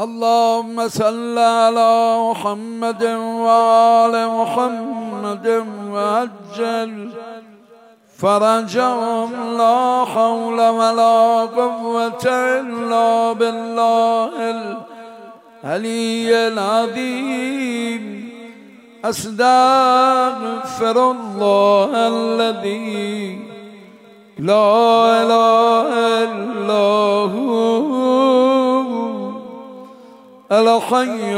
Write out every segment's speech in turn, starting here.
اللهم صل على محمد وآل محمد وعجل فرجهم. لا حول ولا قوة إلا بالله العلي العظيم. أستغفر الله الذي لا إله إلا هو الحي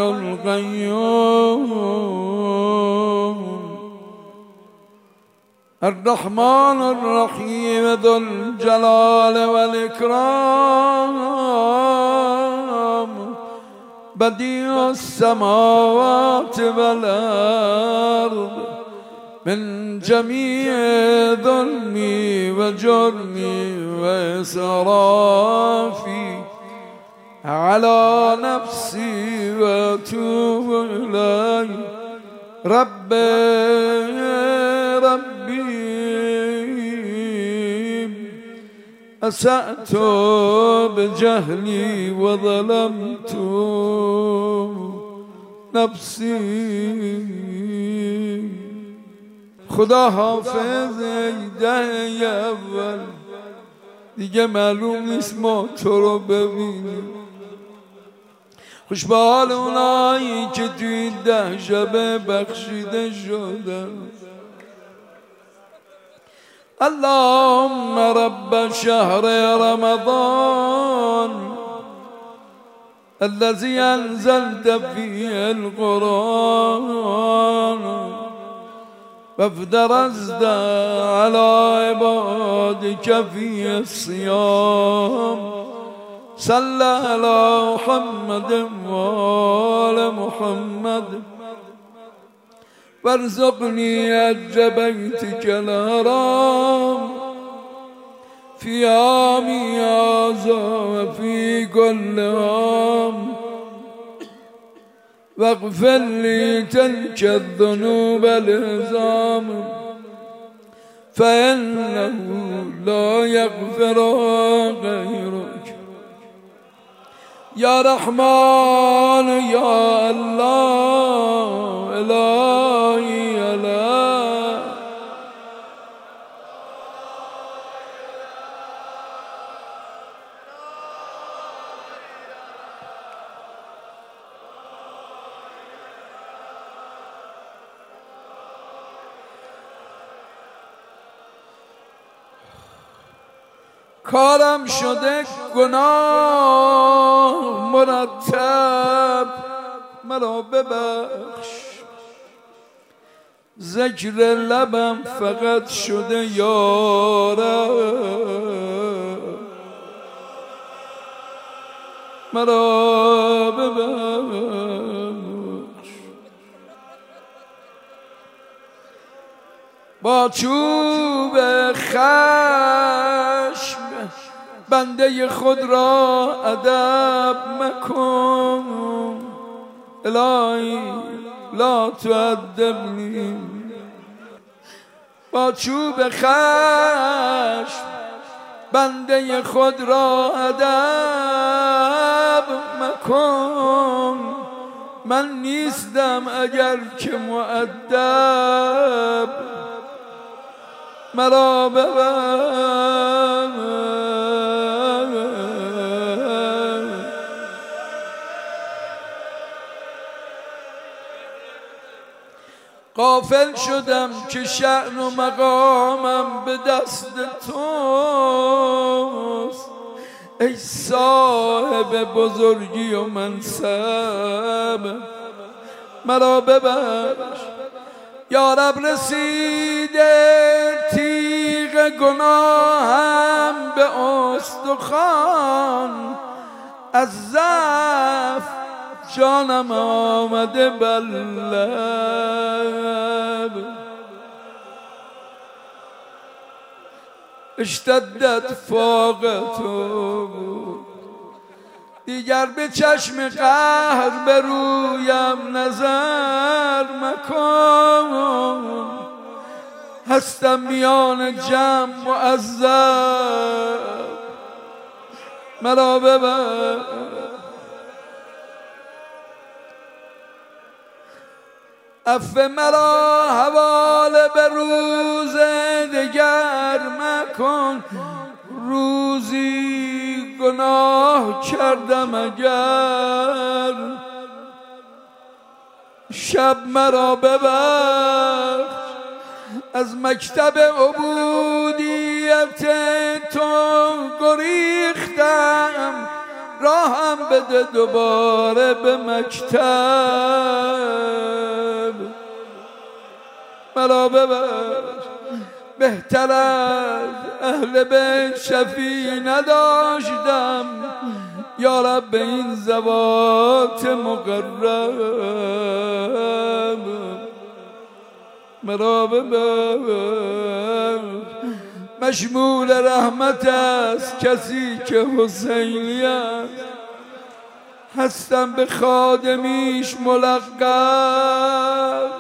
القيوم الرحمن الرحيم ذو الجلال والإكرام بديع السماوات والأرض. من جميع ظلمي وجرمي وإسرافي على نفسي وأتوب إليه. ربي أسأت بجهلي وظلمت نفسي. خدا حافظ ایده اول دیگه معلوم نیست ما تو رو ببینیم. خوش به حال اونایی که توی این 10 شبه بخشیده شدن. اللهم رب شهر رمضان الذي أنزلت فيه القرآن وافترضت على عبادك فيه الصيام. صلى على محمد وآل محمد وارزقني حج بيتك الحرام في عامي هذا وفي كل عام واغفر لي تلك الذنوب العظام فإنه لا يغفر غيرك. يا رحمن يا الله إلهي يا الله. کارم شده گناه مرتب مرا ببخش. ذکر لبم فقط شده یا رب مرا ببخش. با چوب خشم بنده خود را ادب مکن. الهی لا تعذبنی. با چوب خشم بنده خود را ادب مکن. من نیستم اگر که مؤدب مرا ببخش. غافل شدم که شأن و مقامم به دست توست ای صاحب بزرگی و منصب مرا ببخش. یا رب رسیده تیغ گناهم به استخوان از ضعف جانم آمده بر لب. اشتدت فاقته دیگر به چشم قهر به رویم نظر مکن. هستم میان جمع معذب مرا ببر. عفو مرا حواله به روز دگر مکن، روزی گناه کردم اگر، شب مرا ببخش از مکتب عبودیت تو گریختم، راهم بده دوباره به مکتب. مرا ببخش بهتر از اهل بیت شفیع نداشتم، یا رب به این زوات مقرب. مرا ببخش مشمول رحمت است کسی که حسینی است، هستم به خادمیش ملقب.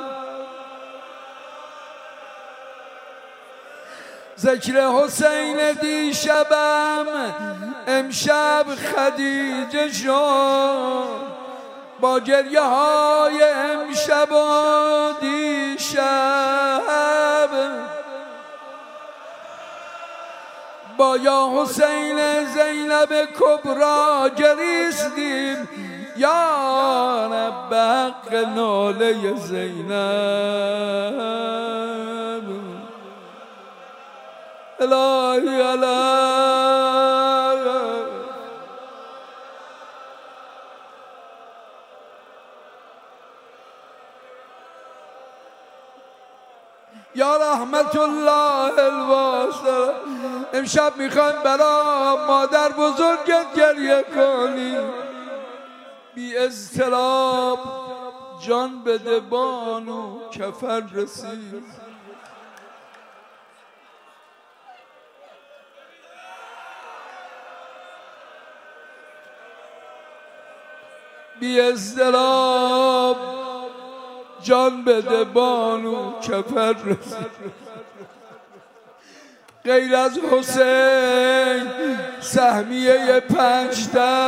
ذکر حسین دیشبم امشب خدیجه شد، با گریه های امشب و دیشب، با یا حسین زینب کبرا گریستیم، یا رب حق ناله زینب. الهی الهی یا رحمت الله الواسطه، امشب میخوایم برای مادر بزرگت گریه کنی، بی اضطراب جان بده بانو کفر رسید. بی اضطراب جان بده بانو کفر رسید. غیر از حسین سهمیه 5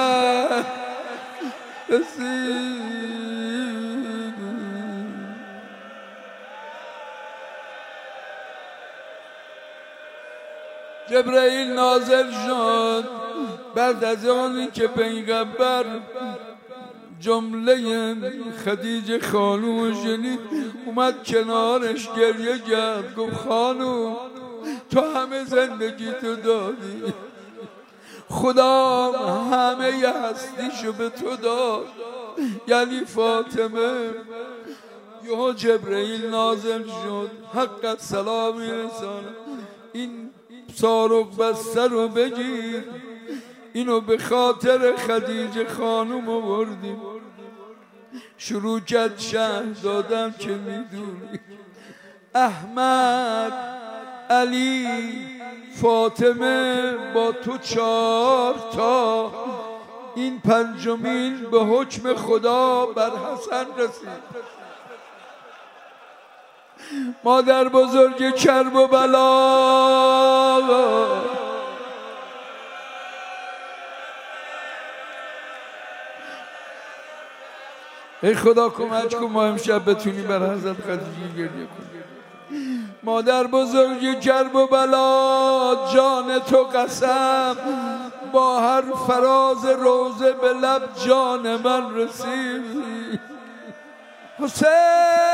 رسید. جبرئیل نازل شد بعد از آنی که پیغمبر جمله خدیجه خانوم شنید، اومد کنارش گریه کرد، گفت خانوم تو همه زندگی تو دادی، خدا همه هستیشو به تو داد، یعنی فاطمه. یهو جبرئیل نازل شد، حق سلام رسانه، این سارق بسته رو بگیر، اینو به خاطر خدیجه خانوم آوردیم. شروع کرد شهر دادن که میدونی احمد، علی، فاطمه با تو 4 تا، این 5مین به حکم خدا بر حسن رسید. مادر بزرگ کرب و بلا، ای خدا کمک کن ما امشب بتونیم بر حضرت خدیجه گریه کنیم. مادر بزرگ کرب و بلا، جان تو قسم، با هر فراز روزه به لب جان من رسید. حسین